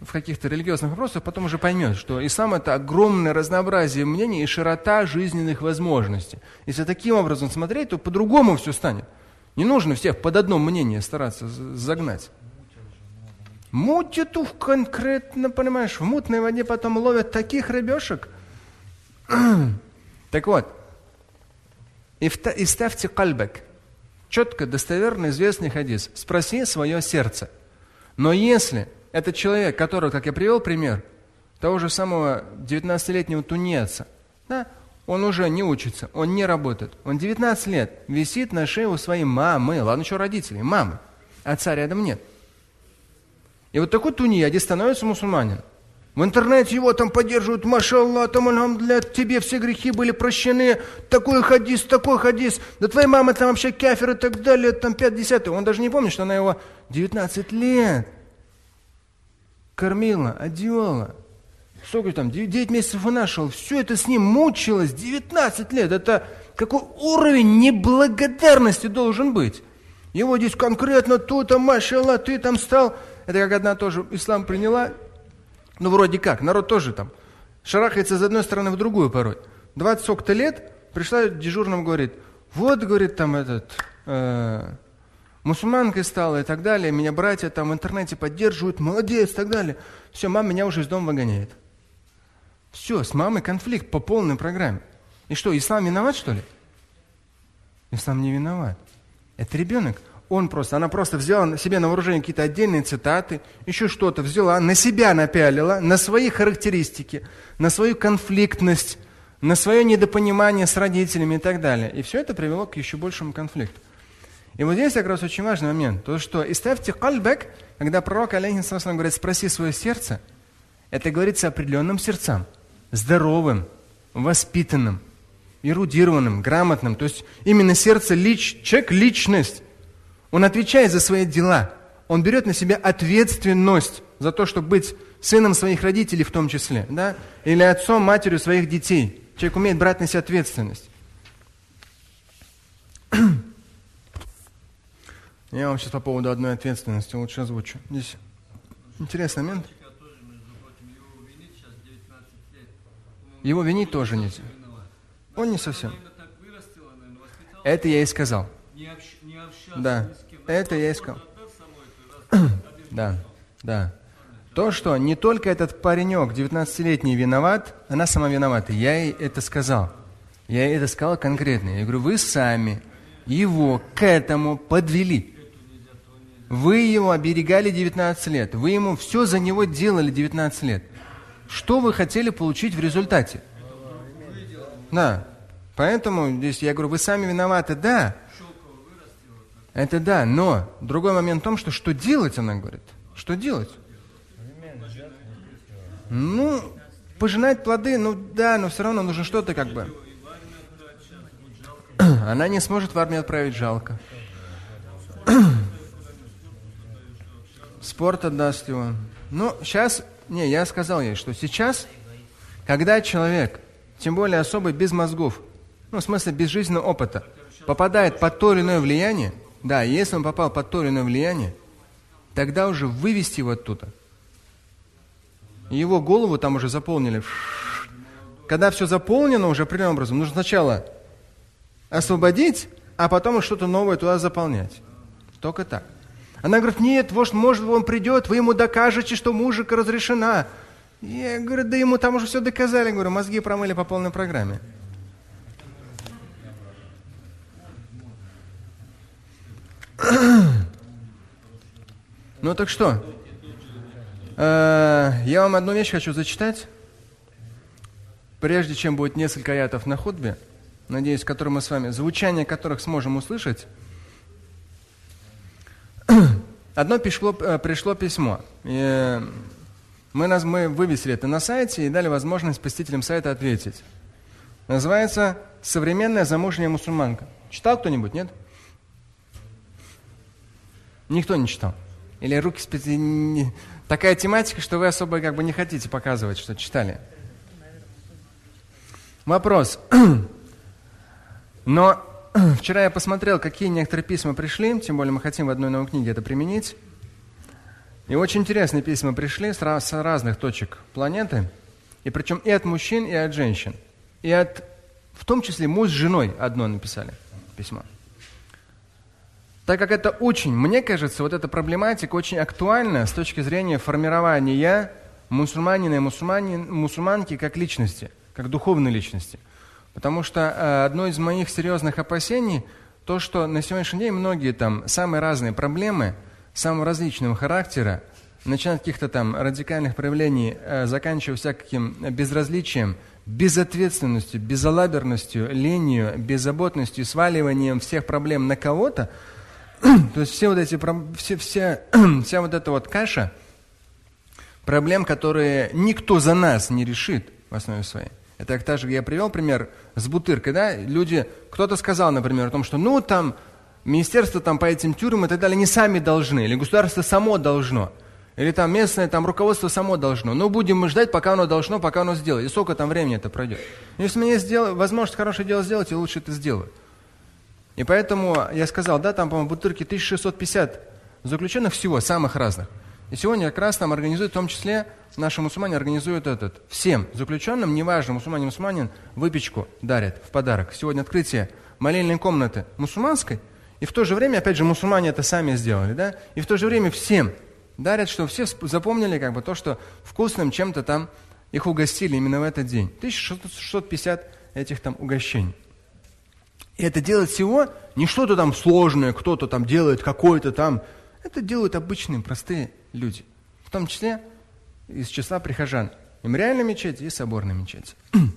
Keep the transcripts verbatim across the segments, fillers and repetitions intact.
в каких-то религиозных вопросах, потом уже поймет, что ислам – это огромное разнообразие мнений и широта жизненных возможностей. Если таким образом смотреть, то по-другому все станет. Не нужно всех под одно мнение стараться загнать. Мутят ух, конкретно, понимаешь, в мутной воде потом ловят таких рыбешек. Так вот, и ставьте кальбак. Четко, достоверно известный хадис. Спроси свое сердце. Но если этот человек, который, как я привел пример, того же самого девятнадцатилетнего тунеца, да, он уже не учится, он не работает. Он девятнадцать лет висит на шее у своей мамы, ладно, что родителей, мамы, отца рядом нет. И вот такой тунеядец становится мусульманином. В интернете его там поддерживают, машаллах, там, для тебе все грехи были прощены, такой хадис, такой хадис, да твоя мама там вообще кафир и так далее, там пять-десятый. Он даже не помнит, что она его девятнадцать лет кормила, одевала. Сколько там, девять месяцев он нашел, все это с ним мучилось, девятнадцать лет. Это какой уровень неблагодарности должен быть? Его здесь конкретно тут, а машаллах, ты там стал. Это как одна тоже ислам приняла. Ну, вроде как, народ тоже там шарахается с одной стороны в другую порой. двадцать сколько-то лет пришла дежурным, говорит, вот, говорит, там этот, э, мусульманкой стала и так далее, меня братья там в интернете поддерживают, молодец и так далее. Все, мама меня уже из дома выгоняет. Все, с мамой конфликт по полной программе. И что, ислам виноват, что ли? Ислам не виноват. Это ребенок. Он просто, она просто взяла себе на вооружение какие-то отдельные цитаты, еще что-то взяла, на себя напялила, на свои характеристики, на свою конфликтность, на свое недопонимание с родителями и так далее. И все это привело к еще большему конфликту. И вот здесь как раз очень важный момент. То, что «иставьте кальбак», когда пророк, алейхиссалям, говорит «спроси свое сердце», это говорится определенным сердцам, здоровым, воспитанным, эрудированным, грамотным. То есть именно сердце, лич, человек – личность. Он отвечает за свои дела. Он берет на себя ответственность за то, чтобы быть сыном своих родителей в том числе, да? Или отцом, матерью своих детей. Человек умеет брать на себя ответственность. Я вам сейчас по поводу одной ответственности лучше озвучу. Здесь интересный момент. Его винить тоже нельзя. Он не совсем. Это я и сказал. Да, это я и сказал. Да, да. То, что не только этот паренек, девятнадцатилетний, виноват, она сама виновата. Я ей это сказал. Я ей это сказал конкретно. Я говорю, вы сами его к этому подвели. Вы его оберегали девятнадцать лет. Вы ему все за него делали девятнадцать лет. Что вы хотели получить в результате? Да. Поэтому здесь я говорю, вы сами виноваты, да. Это да, но другой момент в том, что что делать, она говорит. Что делать? Ну, пожинать плоды, ну да, но все равно нужно что-то как бы. Она не сможет в армию отправить, жалко. Спорт отдаст его. Ну, сейчас, не, я сказал ей, что сейчас, когда человек, тем более особо без мозгов, ну, в смысле без жизненного опыта, попадает под то или иное влияние, да, если он попал под то или иное влияние, тогда уже вывести его оттуда. Его голову там уже заполнили. Когда все заполнено уже определенным образом, нужно сначала освободить, а потом что-то новое туда заполнять. Только так. Она говорит, нет, вождь, может, он придет, вы ему докажете, что мужика разрешена. Я говорю, да ему там уже все доказали. Говорю, мозги промыли по полной программе. Ну так что? Я вам одну вещь хочу зачитать. Прежде чем будет несколько аятов на хутбе, надеюсь, которые мы с вами, звучание которых сможем услышать. Одно пришло, пришло письмо. И мы, нас, мы вывесили это на сайте и дали возможность посетителям сайта ответить. Называется «Современная замужняя мусульманка». Читал кто-нибудь, нет? Никто не читал. Или руки специально... Такая тематика, что вы особо как бы не хотите показывать, что читали. Вопрос. Но вчера я посмотрел, какие некоторые письма пришли, тем более мы хотим в одной новой книге это применить. И очень интересные письма пришли с, раз, с разных точек планеты, и причем и от мужчин, и от женщин. И от, в том числе муж с женой одно написали письмо. Так как это очень, мне кажется, вот эта проблематика очень актуальна с точки зрения формирования мусульманина и мусульманин, мусульманки как личности, как духовной личности. Потому что э, одно из моих серьезных опасений, то, что на сегодняшний день многие там самые разные проблемы, самого различного характера, начиная от каких-то там радикальных проявлений, э, заканчивая всяким безразличием, безответственностью, безалаберностью, ленью, беззаботностью, сваливанием всех проблем на кого-то, то есть все вот эти, все, вся, вся вот эта вот каша проблем, которые никто за нас не решит в основе своей. Это так же, я привел пример с Бутыркой, да, люди, кто-то сказал, например, о том, что ну там министерство там по этим тюрьмам и так далее не сами должны, или государство само должно, или там местное там руководство само должно. Ну будем мы ждать, пока оно должно, пока оно сделает. И сколько там времени это пройдет. Если мне есть дело, возможность хорошее дело сделать, я лучше это сделаю. И поэтому я сказал, да, там, по-моему, в Бутырке тысяча шестьсот пятьдесят заключенных всего, самых разных. И сегодня как раз там организуют, в том числе, наши мусульмане организуют этот, всем заключенным, неважно, мусульманин, мусульманин, выпечку дарят в подарок. Сегодня открытие молельной комнаты мусульманской, и в то же время, опять же, мусульмане это сами сделали, да, и в то же время всем дарят, что все запомнили, как бы, то, что вкусным чем-то там их угостили именно в этот день. тысяча шестьсот пятьдесят этих там угощений. И это делает всего не что-то там сложное, кто-то там делает какой-то там. Это делают обычные, простые люди. В том числе из числа прихожан. Мемориальной мечети и соборной мечети.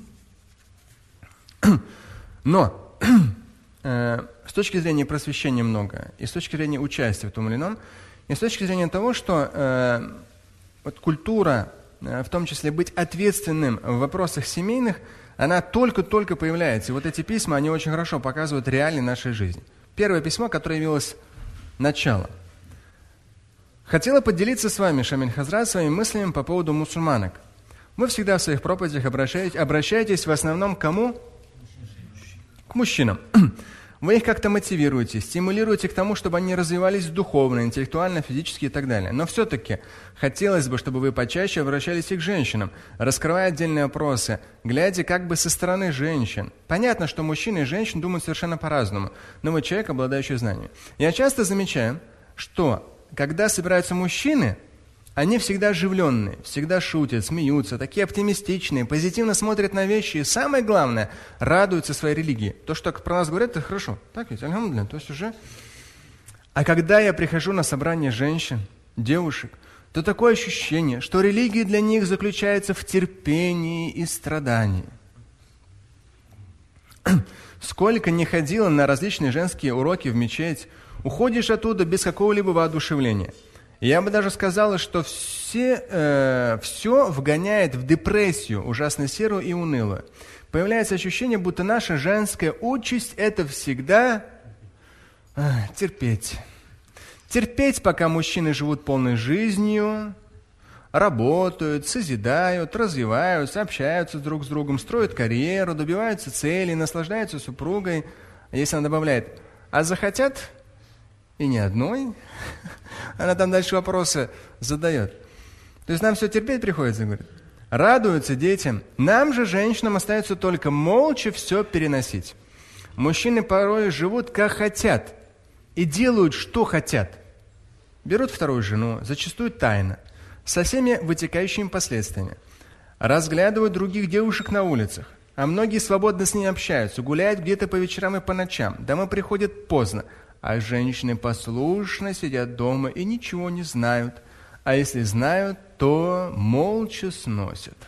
Но э, с точки зрения просвещения много, и с точки зрения участия в том или ином, и с точки зрения того, что э, вот культура, э, в том числе быть ответственным в вопросах семейных, она только-только появляется. И вот эти письма, они очень хорошо показывают реальность нашей жизни. Первое письмо, которое явилось началом. Хотела поделиться с вами, Шамиль Хазрат, своими мыслями по поводу мусульманок. Вы всегда в своих проповедях обращаетесь, обращаетесь в основном к кому? К мужчинам. Вы их как-то мотивируете, стимулируете к тому, чтобы они развивались духовно, интеллектуально, физически и так далее. Но все-таки хотелось бы, чтобы вы почаще обращались и к женщинам, раскрывая отдельные вопросы, глядя как бы со стороны женщин. Понятно, что мужчины и женщины думают совершенно по-разному, но вы человек, обладающий знаниями. Я часто замечаю, что когда собираются мужчины, они всегда оживленные, всегда шутят, смеются, такие оптимистичные, позитивно смотрят на вещи и, самое главное, радуются своей религии. То, что про нас говорят, это хорошо. Так ведь, альхамдулилля, то есть уже... А когда я прихожу на собрание женщин, девушек, то такое ощущение, что религия для них заключается в терпении и страдании. Сколько не ходила на различные женские уроки в мечеть, уходишь оттуда без какого-либо воодушевления. Я бы даже сказала, что все, э, все вгоняет в депрессию, ужасно серую и унылую. Появляется ощущение, будто наша женская участь – это всегда э, терпеть. Терпеть, пока мужчины живут полной жизнью, работают, созидают, развиваются, общаются друг с другом, строят карьеру, добиваются целей, наслаждаются супругой. Если она добавляет, а захотят и ни одной, она там дальше вопросы задает. То есть нам все терпеть приходится, говорит. Радуются детям. Нам же, женщинам, остается только молча все переносить. Мужчины порой живут как хотят и делают, что хотят. Берут вторую жену, зачастую тайно, со всеми вытекающими последствиями. Разглядывают других девушек на улицах, а многие свободно с ними общаются, гуляют где-то по вечерам и по ночам. Домой приходят поздно, а женщины послушно сидят дома и ничего не знают. А если знают, то молча сносят.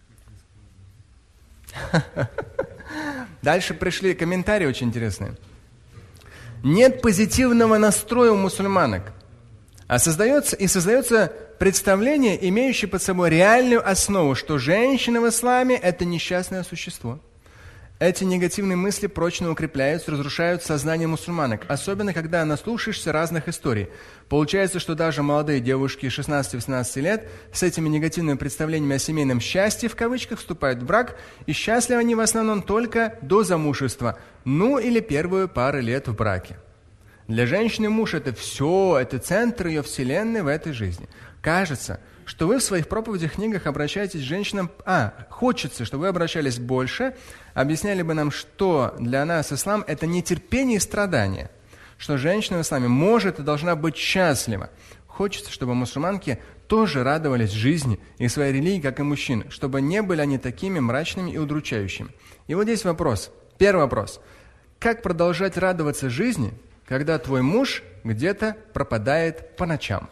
Дальше пришли комментарии очень интересные. Нет позитивного настроя у мусульманок. А создается, и создается представление, имеющее под собой реальную основу, что женщина в исламе – это несчастное существо. Эти негативные мысли прочно укрепляются, разрушают сознание мусульманок, особенно когда наслушаешься разных историй. Получается, что даже молодые девушки шестнадцати-восемнадцати лет с этими негативными представлениями о семейном счастье, в кавычках, вступают в брак, и счастливы они в основном только до замужества, ну или первую пару лет в браке. Для женщины муж – это все, это центр ее вселенной в этой жизни. Кажется, что вы в своих проповедях, книгах обращаетесь к женщинам... А, хочется, чтобы вы обращались больше, объясняли бы нам, что для нас ислам – это не терпение и страдание, что женщина в исламе может и должна быть счастлива. Хочется, чтобы мусульманки тоже радовались жизни и своей религии, как и мужчины, чтобы не были они такими мрачными и удручающими. И вот здесь вопрос. Первый вопрос. Как продолжать радоваться жизни, когда твой муж где-то пропадает по ночам?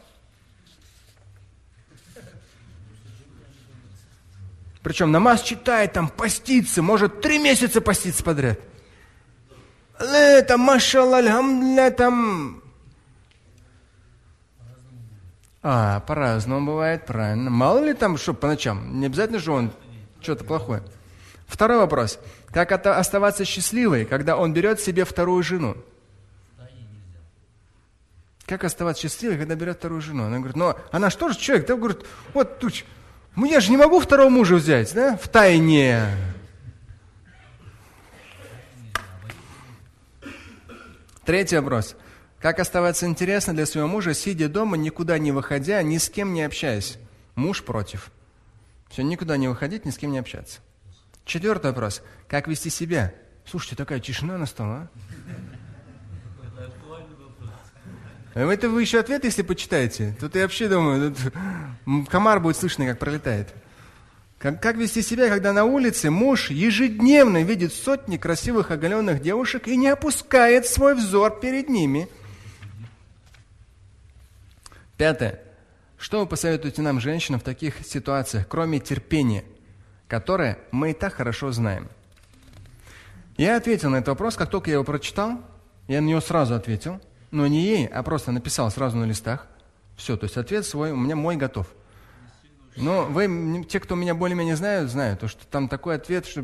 Причем намаз читает, там, постится, может три месяца поститься подряд. Там, машалла, альхамдулилля, там... А, по-разному бывает, правильно. Мало ли там, что по ночам, не обязательно же он что-то плохое. Второй вопрос. Как это оставаться счастливой, когда он берет себе вторую жену? Как оставаться счастливой, когда берет вторую жену? Она говорит, ну, она что же человек? Да, говорит, вот тут... Ну, я же не могу второго мужа взять, да? В тайне. Третий вопрос. Как оставаться интересно для своего мужа, сидя дома, никуда не выходя, ни с кем не общаясь? Муж против. Все, никуда не выходить, ни с кем не общаться. Четвертый вопрос. Как вести себя? Слушайте, такая тишина настала, а? Это вы еще ответ, если почитаете? Тут я вообще думаю, тут комар будет слышно, как пролетает. Как, как вести себя, когда на улице муж ежедневно видит сотни красивых оголенных девушек и не опускает свой взор перед ними? Пятое. Что вы посоветуете нам, женщинам, в таких ситуациях, кроме терпения, которое мы и так хорошо знаем? Я ответил на этот вопрос, как только я его прочитал, я на него сразу ответил. Но не ей, а просто написал сразу на листах. Все, то есть ответ свой, у меня мой готов. Но вы, те, кто меня более-менее знают, знают, что там такой ответ, что...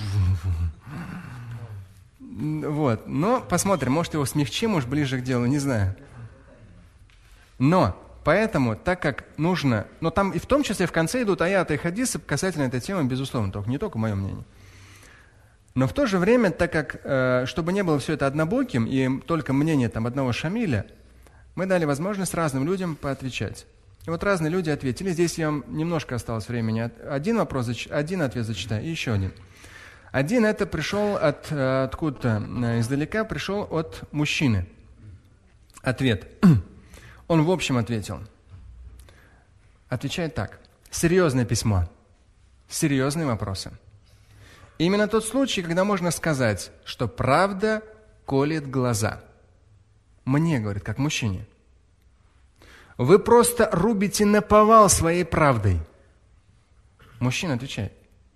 Вот. Но посмотрим, может его смягчим, может ближе к делу, не знаю. Но, поэтому, так как нужно... Но там и в том числе в конце идут аяты и хадисы касательно этой темы, безусловно, только не только мое мнение. Но в то же время, так как, э, чтобы не было все это однобоким и только мнение там, одного Шамиля, мы дали возможность разным людям поотвечать. И вот разные люди ответили. Здесь я вам немножко осталось времени. Один вопрос, один ответ зачитаю и еще один. Один это пришел от, откуда-то издалека, пришел от мужчины. Ответ. Он в общем ответил. Отвечает так. Серьезное письмо. Серьезные вопросы. Именно тот случай, когда можно сказать, что правда колет глаза. Мне, говорит, как мужчине. Вы просто рубите наповал своей правдой. Мужчина отвечает.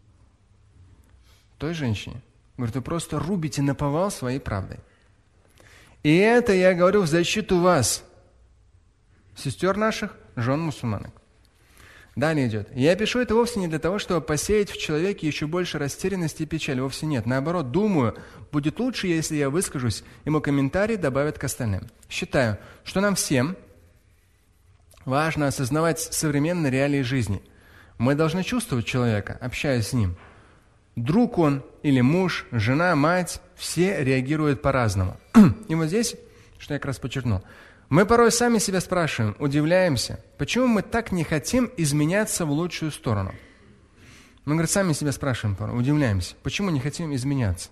Той женщине. Говорит, вы просто рубите наповал своей правдой. И это я говорю в защиту вас, сестер наших, жен мусульманок. Далее идет. Я пишу это вовсе не для того, чтобы посеять в человеке еще больше растерянности и печали. Вовсе нет. Наоборот, думаю, будет лучше, если я выскажусь, и мой комментарий добавят к остальным. Считаю, что нам всем важно осознавать современные реалии жизни. Мы должны чувствовать человека, общаясь с ним. Друг он или муж, жена, мать, все реагируют по-разному. И вот здесь, что я как раз подчеркнул, мы порой сами себя спрашиваем, удивляемся, почему мы так не хотим изменяться в лучшую сторону. Мы, говорит, сами себя спрашиваем порой, удивляемся, почему не хотим изменяться.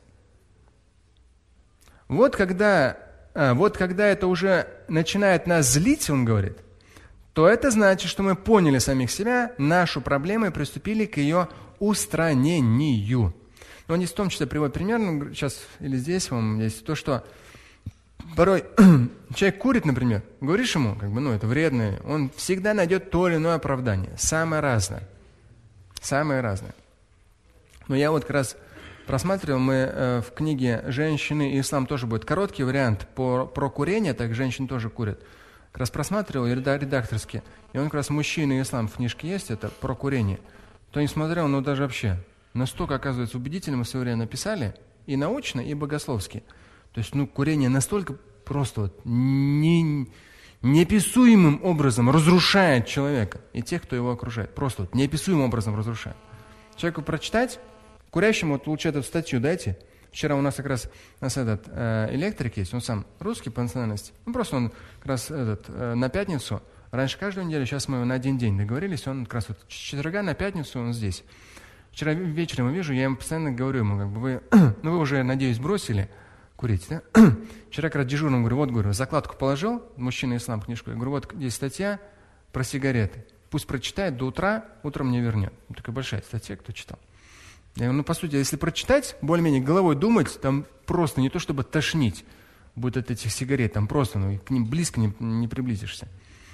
Вот когда, а, вот когда это уже начинает нас злить, он говорит, то это значит, что мы поняли самих себя, нашу проблему и приступили к ее устранению. Но он здесь в том числе приводит пример, ну, сейчас или здесь, вам есть то, что порой человек курит, например, говоришь ему, как бы, ну, это вредно, он всегда найдет то или иное оправдание, самое разное, самое разное. Но я вот как раз просматривал, мы э, в книге «Женщины и ислам» тоже будет короткий вариант по, про курение, так женщины тоже курят. Как раз просматривал редакторски, и он как раз «Мужчины и ислам» в книжке есть, это про курение. Кто не смотрел, ну даже вообще, настолько, оказывается, убедительно мы в свое время написали, и научно, и богословски. То есть, ну, курение настолько просто вот не, неописуемым образом разрушает человека и тех, кто его окружает. Просто вот неописуемым образом разрушает. Человеку прочитать, курящему вот лучше эту статью дайте. Вчера у нас как раз у нас этот э, электрик есть, он сам русский по национальности. Ну, просто он как раз этот, э, на пятницу Раньше каждую неделю, сейчас мы на один день договорились, он как раз вот с четверга на пятницу он здесь. Вчера вечером я вижу, я ему постоянно говорю ему, как бы вы, ну вы уже, надеюсь, бросили курить, да? Вчера как раз дежурному говорю, вот, говорю, закладку положил, мужчина ислам книжку, я говорю, вот здесь статья про сигареты, пусть прочитает до утра, утром мне вернет. Ну, такая большая статья, кто читал. Я говорю, ну, по сути, если прочитать, более-менее головой думать, там просто не то, чтобы тошнить будет от этих сигарет, там просто, ну, к ним близко не, не приблизишься.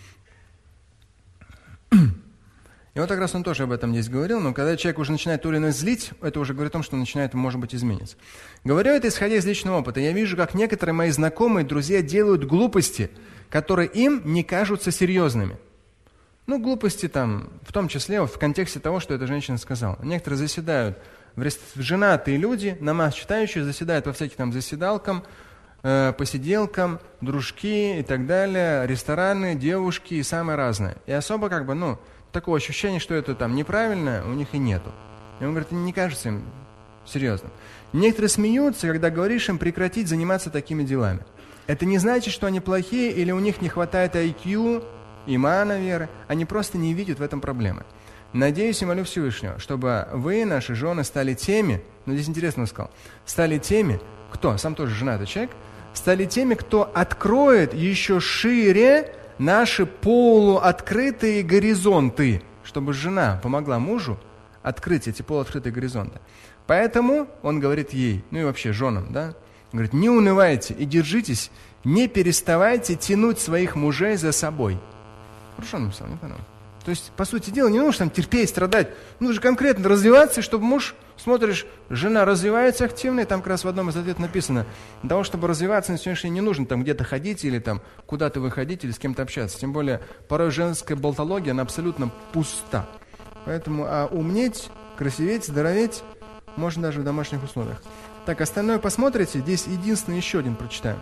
И вот как раз он тоже об этом здесь говорил, но когда человек уже начинает то или иное злить, это уже говорит о том, что он начинает, может быть, измениться. Говорю это, исходя из личного опыта. Я вижу, как некоторые мои знакомые, друзья делают глупости, которые им не кажутся серьезными. Ну, глупости там, в том числе в контексте того, что эта женщина сказала. Некоторые заседают, в рест... женатые люди, намаз читающие, заседают во всяких там заседалкам, э, посиделкам, дружки и так далее, рестораны, девушки и самое разное. И особо как бы, ну, такого ощущения, что это там неправильно, у них и нету. И он говорит, не кажется им серьезным. Некоторые смеются, когда говоришь им прекратить заниматься такими делами. Это не значит, что они плохие или у них не хватает ай кью, имана, веры. Они просто не видят в этом проблемы. Надеюсь и молю Всевышнего, чтобы вы, наши жены, стали теми, ну здесь интересно он сказал, стали теми, кто, сам тоже женатый человек, стали теми, кто откроет еще шире наши полуоткрытые горизонты, чтобы жена помогла мужу открыть эти полуоткрытые горизонты. Поэтому он говорит ей, ну и вообще женам, да, говорит, не унывайте и держитесь, не переставайте тянуть своих мужей за собой. Хорошо написал, не понял. То есть, по сути дела, не нужно там терпеть, страдать, нужно конкретно развиваться, чтобы муж, смотришь, жена развивается активно, и там как раз в одном из ответов написано, для того, чтобы развиваться на сегодняшний день, не нужно там где-то ходить или там куда-то выходить или с кем-то общаться. Тем более, порой женская болтология, она абсолютно пуста. Поэтому а умнеть, красиветь, здороветь можно даже в домашних условиях. Так, остальное посмотрите, здесь единственный еще один прочитаю.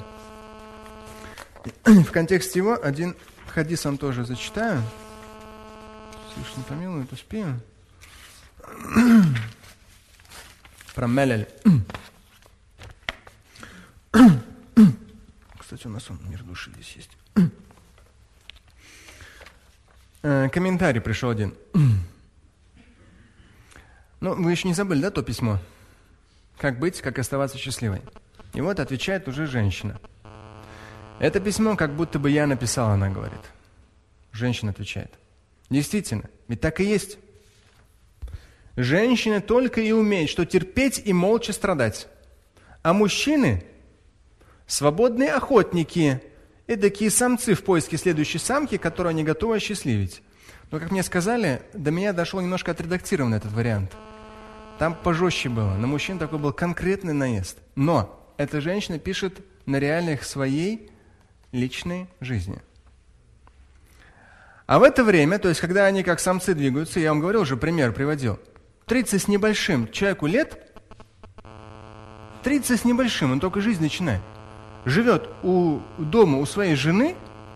В контексте его один хадис вам тоже зачитаю. Всевышний помилует, успею. Про Мелель. Кстати, у нас он мир души здесь есть. Комментарий пришел один. Ну, вы еще не забыли, да, то письмо? Как быть, как оставаться счастливой? И вот отвечает уже женщина. Это письмо как будто бы я написала, она говорит. Женщина отвечает. Действительно, ведь так и есть. Женщины только и умеют, что терпеть и молча страдать. А мужчины – свободные охотники, эдакие самцы в поиске следующей самки, которую они готовы осчастливить. Но, как мне сказали, до меня дошел немножко отредактирован этот вариант. Там пожестче было. На мужчин такой был конкретный наезд. Но эта женщина пишет на реалиях своей личной жизни. А в это время, то есть, когда они как самцы двигаются, я вам говорил, уже пример приводил, тридцать с небольшим человеку лет, тридцать с небольшим, он только жизнь начинает, живет у дома у своей жены,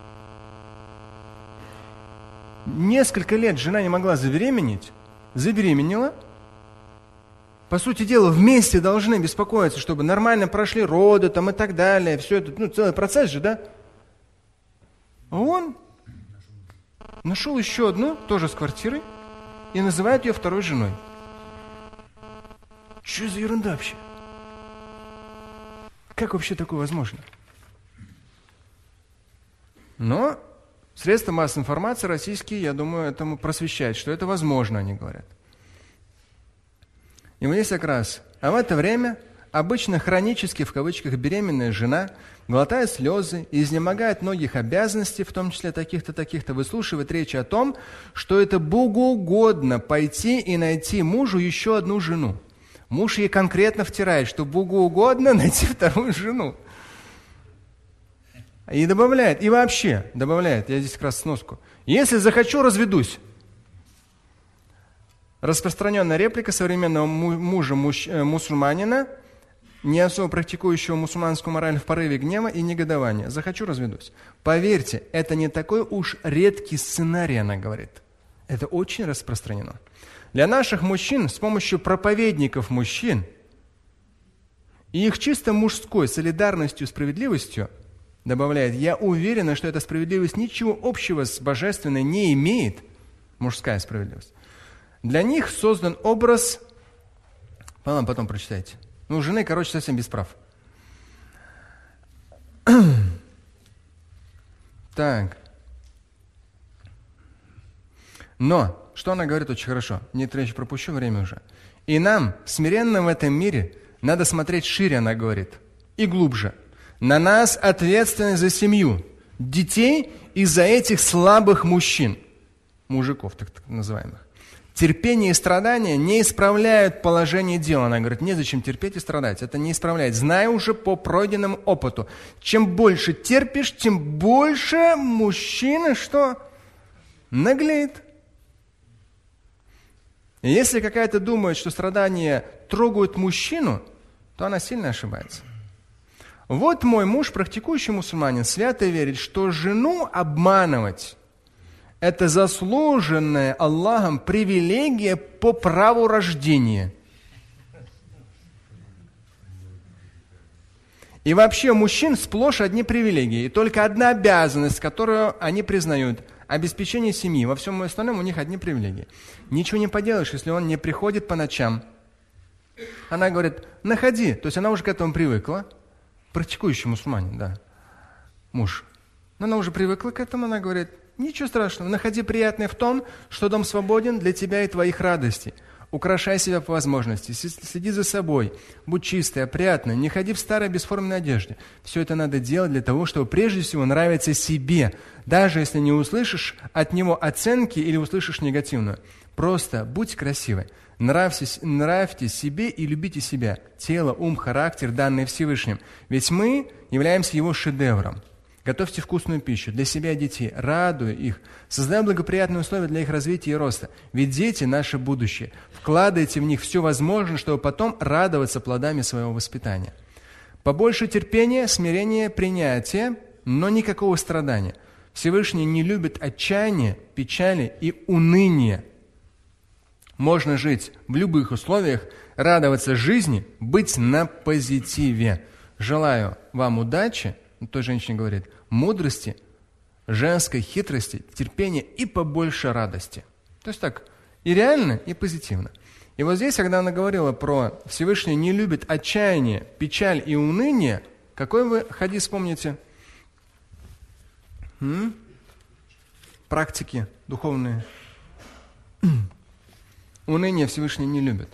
несколько лет жена не могла забеременеть, забеременела, по сути дела, вместе должны беспокоиться, чтобы нормально прошли роды там и так далее, все это, ну, целый процесс же, да? А он нашел еще одну, тоже с квартирой, и называет ее второй женой. Что за ерунда вообще? Как вообще такое возможно? Но средства массовой информации российские, я думаю, этому просвещают, что это возможно, они говорят. И вот здесь как раз. А в это время обычно хронически, в кавычках, беременная жена глотает слезы и изнемогает многих обязанностей, в том числе таких-то, таких-то, выслушивает речь о том, что это Богу угодно пойти и найти мужу еще одну жену. Муж ей конкретно втирает, что Богу угодно найти вторую жену. И добавляет, и вообще добавляет, я здесь как раз сноску, если захочу, разведусь. Распространенная реплика современного мужа мусульманина, не особо практикующего мусульманскую мораль в порыве гнева и негодования. Захочу, разведусь. Поверьте, это не такой уж редкий сценарий, она говорит. Это очень распространено. Для наших мужчин с помощью проповедников мужчин и их чисто мужской солидарностью и справедливостью добавляет, я уверена, что эта справедливость ничего общего с божественной не имеет, мужская справедливость. Для них создан образ, потом, потом прочитайте, ну, у жены, короче, совсем без прав. Так. Но, что она говорит очень хорошо, некоторые вещи пропущу, время уже. И нам, смиренным в этом мире, надо смотреть шире, она говорит, и глубже. На нас ответственность за семью, детей из-за этих слабых мужчин, мужиков так, так называемых. Терпение и страдания не исправляют положение дел. Она говорит, незачем терпеть и страдать. Это не исправляет. Знай уже по пройденному опыту. Чем больше терпишь, тем больше мужчина что? Наглеет. И если какая-то думает, что страдания трогают мужчину, то она сильно ошибается. Вот мой муж, практикующий мусульманин, свято верит, что жену обманывать – это заслуженная Аллахом привилегия по праву рождения. И вообще у мужчин сплошь одни привилегии. И только одна обязанность, которую они признают – обеспечение семьи. Во всем остальном у них одни привилегии. Ничего не поделаешь, если он не приходит по ночам. Она говорит, находи. То есть она уже к этому привыкла. Практикующий мусульманин, да. Муж. Но она уже привыкла к этому, она говорит, ничего страшного, находи приятное в том, что дом свободен для тебя и твоих радостей. Украшай себя по возможности, следи за собой, будь чистой, опрятной, не ходи в старой бесформенной одежде. Все это надо делать для того, чтобы прежде всего нравиться себе, даже если не услышишь от него оценки или услышишь негативную. Просто будь красивой, нравьтесь, нравьте себе и любите себя, тело, ум, характер, данные Всевышним. Ведь мы являемся его шедевром. Готовьте вкусную пищу для себя и детей, радуя их, создая благоприятные условия для их развития и роста. Ведь дети – наше будущее. Вкладывайте в них все возможное, чтобы потом радоваться плодами своего воспитания. Побольше терпения, смирения, принятия, но никакого страдания. Всевышний не любит отчаяния, печали и уныния. Можно жить в любых условиях, радоваться жизни, быть на позитиве. Желаю вам удачи. Той женщине говорит, мудрости, женской хитрости, терпения и побольше радости. То есть так, и реально, и позитивно. И вот здесь, когда она говорила про Всевышний не любит отчаяние, печаль и уныние, какой вы хадис помните? М? Практики духовные. Уныние Всевышний не любит.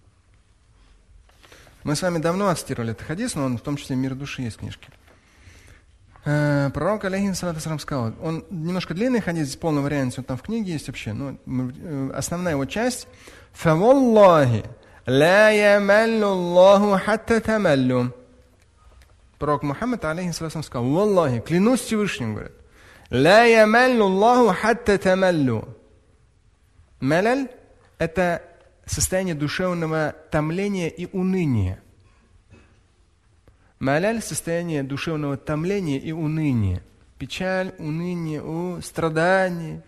Мы с вами давно отстирали этот хадис, но он в том числе «Мир души» есть в книжке. Пророк, алейхиссалату вассалям, сказал, он немножко длинный хадис, здесь в полном варианте, он там в книге есть вообще, но основная его часть «Фаваллахи ла ямаллу Аллаху хатта тамаллу». Пророк Мухаммад, алейхиссалату вассалям, сказал, «Валлахи, клянусь Всевышним», говорит, «ла ямаллу Аллаху хатта тамаллу». Малаль – это состояние душевного томления и уныния. Маляль – состояние душевного томления и уныния. Печаль, уныние, у, страдание.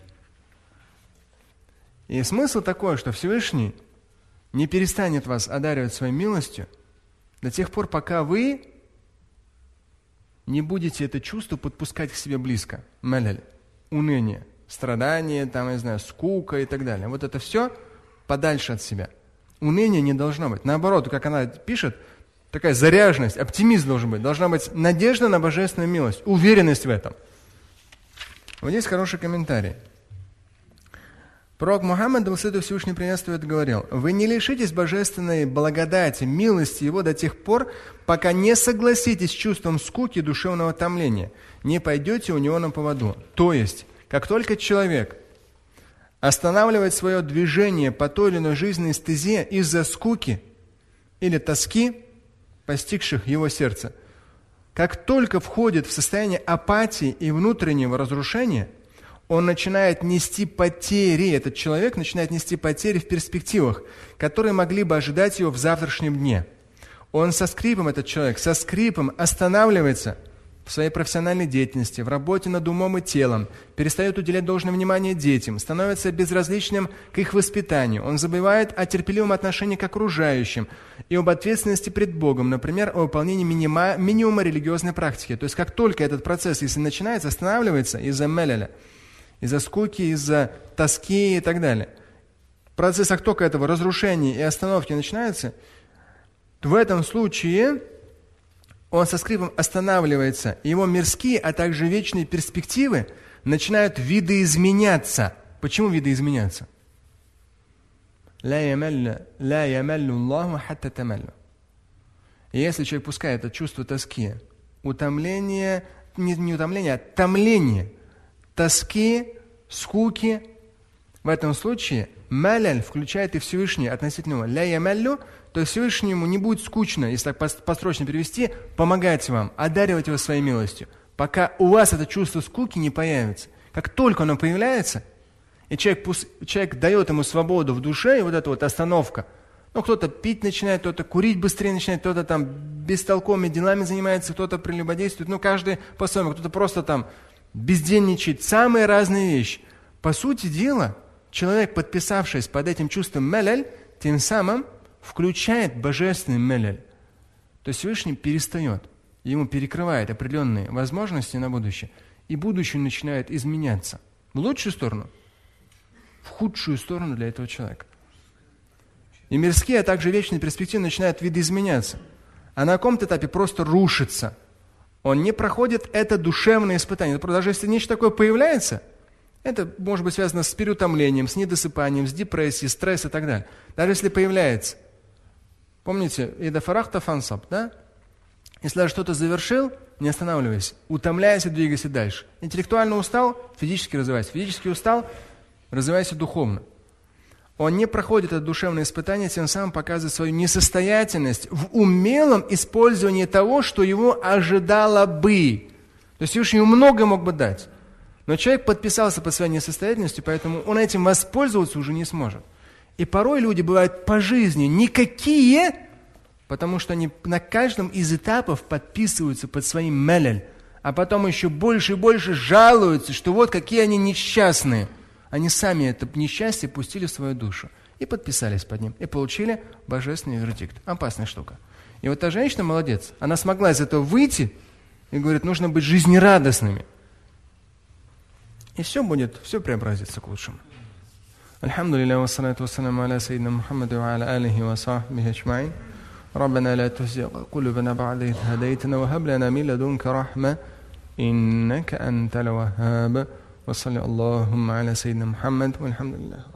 И смысл такой, что Всевышний не перестанет вас одаривать своей милостью до тех пор, пока вы не будете это чувство подпускать к себе близко. Маляль, уныние, страдание, там, я знаю, скука и так далее. Вот это все подальше от себя. Уныния не должно быть. Наоборот, как она пишет, такая заряженность, оптимизм должен быть. Должна быть надежда на божественную милость, уверенность в этом. Вот здесь хороший комментарий. Пророк Мухаммад, да благословит Всевышний приветствует, говорил, «Вы не лишитесь божественной благодати, милости Его до тех пор, пока не согласитесь с чувством скуки и душевного томления, не пойдете у Него на поводу». То есть, как только человек останавливает свое движение по той или иной жизненной стезе из-за скуки или тоски, постигших его сердце, как только входит в состояние апатии и внутреннего разрушения, он начинает нести потери, этот человек начинает нести потери в перспективах, которые могли бы ожидать его в завтрашнем дне. Он со скрипом, этот человек, со скрипом останавливается в в своей профессиональной деятельности, в работе над умом и телом, перестает уделять должное внимание детям, становится безразличным к их воспитанию, он забывает о терпеливом отношении к окружающим и об ответственности пред Богом, например, о выполнении минима, минимума религиозной практики. То есть, как только этот процесс, если начинается, останавливается из-за меляля, из-за скуки, из-за тоски и так далее, процесс, как только этого разрушения и остановки начинается, то в этом случае он со скрипом останавливается, и его мирские, а также вечные перспективы начинают видоизменяться. Почему видоизменяться? И если человек пускает это чувство тоски, утомление, не, не утомление, а томление, тоски, скуки, в этом случае маляль включает и Всевышний относительно ля ямаллю, то Всевышнему не будет скучно, если так построчно перевести, помогать вам, одаривать его своей милостью, пока у вас это чувство скуки не появится. Как только оно появляется, и человек, человек дает ему свободу в душе, и вот эта вот остановка, ну, кто-то пить начинает, кто-то курить быстрее начинает, кто-то там бестолковыми делами занимается, кто-то прелюбодействует, ну, каждый по-своему, кто-то просто там бездельничает, самые разные вещи. По сути дела, человек, подписавшись под этим чувством меляль, тем самым включает божественный меляль. То есть Всевышний перестает, ему перекрывает определенные возможности на будущее, и будущее начинает изменяться. В лучшую сторону, в худшую сторону для этого человека. И мирские, а также вечные перспективы начинают видоизменяться. А на каком-то этапе просто рушится. Он не проходит это душевное испытание. Даже если нечто такое появляется, это может быть связано с переутомлением, с недосыпанием, с депрессией, стрессом и так далее. Даже если появляется. Помните, «Ида фарахта фансаб», да? Если даже что-то завершил, не останавливайся, утомляйся, двигайся дальше. Интеллектуально устал, физически развивайся. Физически устал, развивайся духовно. Он не проходит это душевное испытание, тем самым показывает свою несостоятельность в умелом использовании того, что его ожидало бы. То есть Всевышний ему многое мог бы дать. Но человек подписался под своей несостоятельностью, поэтому он этим воспользоваться уже не сможет. И порой люди бывают по жизни никакие, потому что они на каждом из этапов подписываются под своим меляль, а потом еще больше и больше жалуются, что вот какие они несчастные. Они сами это несчастье пустили в свою душу и подписались под ним, и получили божественный вердикт. Опасная штука. И вот та женщина молодец, она смогла из этого выйти и говорит, нужно быть жизнерадостными. И все будет, все преобразится к лучшему. Альхамдулилля, вассалату вассаламу аля сайидна Мухаммаду ва аля алихи ва сахбихи аджмаин. ربنا لا تزغ قلوبنا بعد إذ هديتنا وهب لنا من لدنك رحمة إنك أنت الوهاب وصلى اللهم على سيدنا محمد والحمد لله.